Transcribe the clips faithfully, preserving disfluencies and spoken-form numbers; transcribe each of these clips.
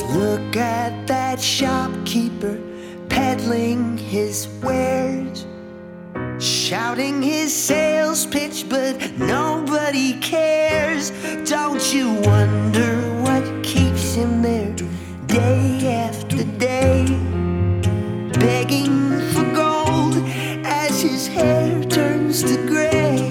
Look at that shopkeeper peddling his wares, shouting his sales pitch, but nobody cares. Don't you wonder what keeps him there day after day, begging for gold as his hair turns to gray?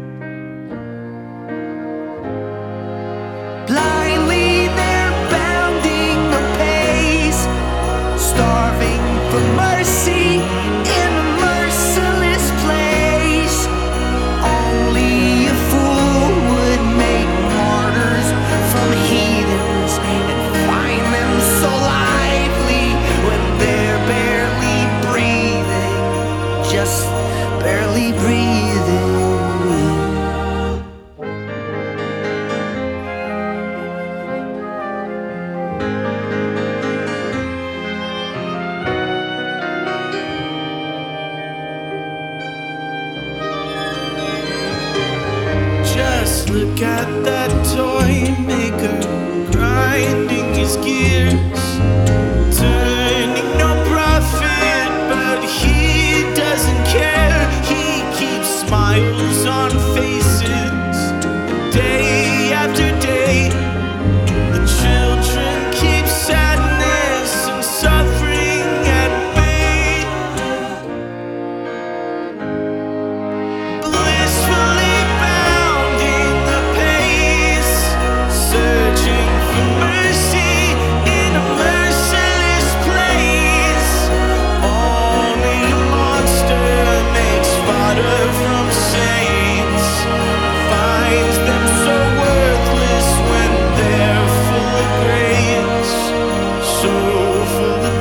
Blindly they're bounding apace, starving for mercy in a merciless place. Only a fool would make martyrs from heathens and find them so lively when they're barely breathing, just barely breathing. Just look at that toy maker grinding his gears, turning no profit, but he doesn't care. He keeps smiles on faces day after day. The children keep sadness and suffering at bay. Blissfully searching for mercy in a merciless place. Only a monster makes fodder from saints, finds them so worthless when they're full of grace, so full of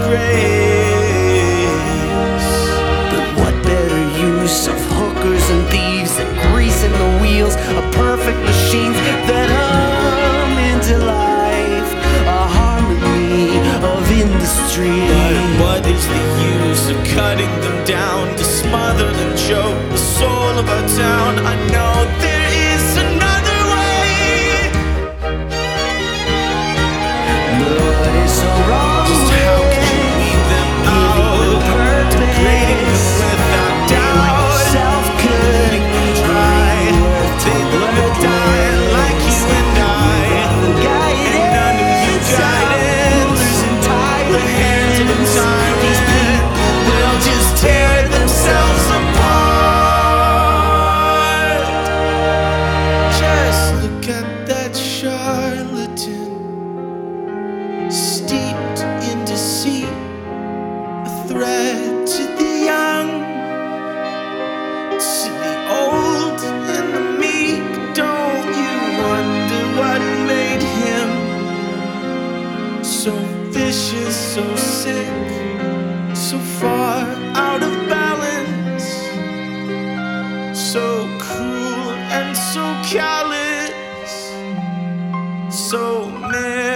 grace. But what better use of hookers and thieves and greasing the wheels of perfect machines that hum into life, a harmony of industry? But what is the use of cutting them down to smother and choke the soul of our town? I know there is another way, but it's so wrong. just how can you weed them out, degrading them without doubt, Self-cutting, try, they will die like you and I, and none of you guidance. The hands of the tyrant will just tear themselves apart. Just look at that charlatan, steeped in deceit, a threat to the young, to the old and the meek. Don't you wonder what made him so vicious, so sick, so far out of balance, so cruel and so callous, so many